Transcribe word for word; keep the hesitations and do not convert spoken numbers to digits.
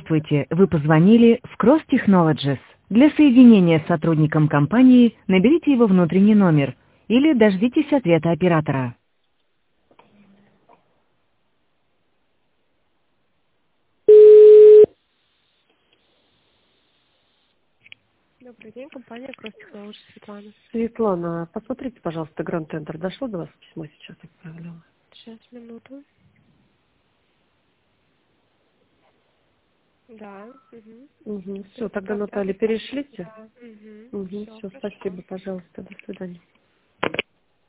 Здравствуйте, вы позвонили в Cross Technologies. Для соединения с сотрудником компании наберите его внутренний номер или дождитесь ответа оператора. Добрый день, компания Cross Technologies, Светлана. Светлана, посмотрите, пожалуйста, Гранд Тендер. Дошло до вас письмо, сейчас отправляла. Сейчас, минуту. Да. Угу. Угу. Все, тогда, Наталья, перешлите. Да. Угу. Угу. Все, Все, хорошо. спасибо, пожалуйста. До свидания.